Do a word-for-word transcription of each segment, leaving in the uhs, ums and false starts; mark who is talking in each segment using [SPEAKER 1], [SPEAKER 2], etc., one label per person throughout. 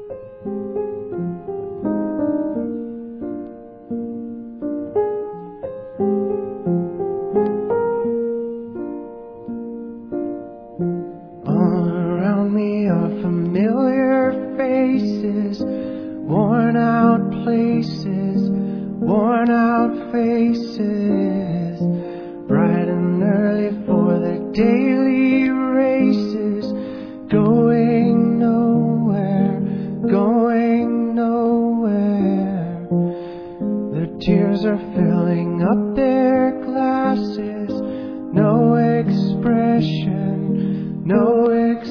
[SPEAKER 1] All around me are familiar faces, worn out places, worn out faces, bright and early for their daily races, going nowhere, going nowhere. Their tears are filling up their glasses, no expression, no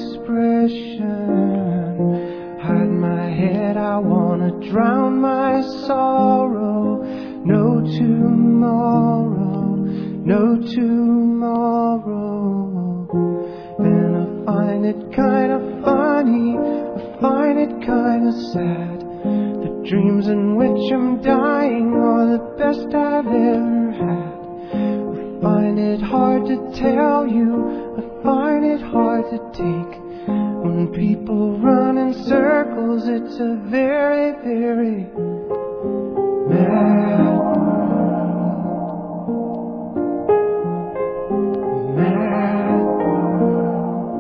[SPEAKER 1] expression. Hide my head, I wanna drown my sorrow. No tomorrow, no tomorrow. Then I find it kinda funny, I find it kinda sad. The dreams in which I'm dying are the best I've ever had. I find it hard to tell you, I find it hard to take. When people run in circles, it's a very, very mad world. Mad world.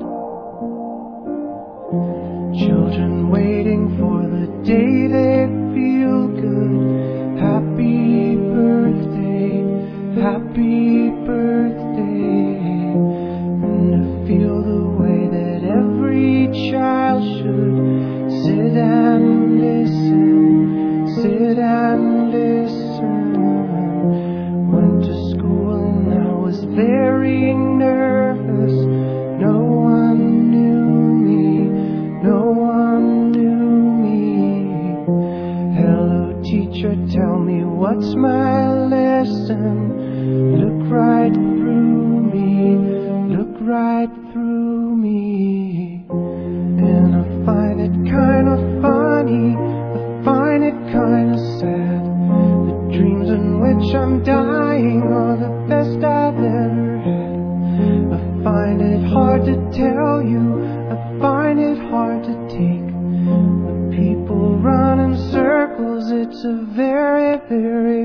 [SPEAKER 1] Children waiting for the day they feel good. Happy birthday, happy birthday. And to feel the way that every child should sit and listen, sit and listen. Went to school and I was very nervous. No one knew me, no one knew me. Hello teacher, tell me what's my lesson. Look right through me, look right through me. And I find it kind of funny, I find it kind of sad. The dreams in which I'm dying are the best I've ever had. I find it hard to tell you, I find it hard to take. When people run in circles, it's a very, very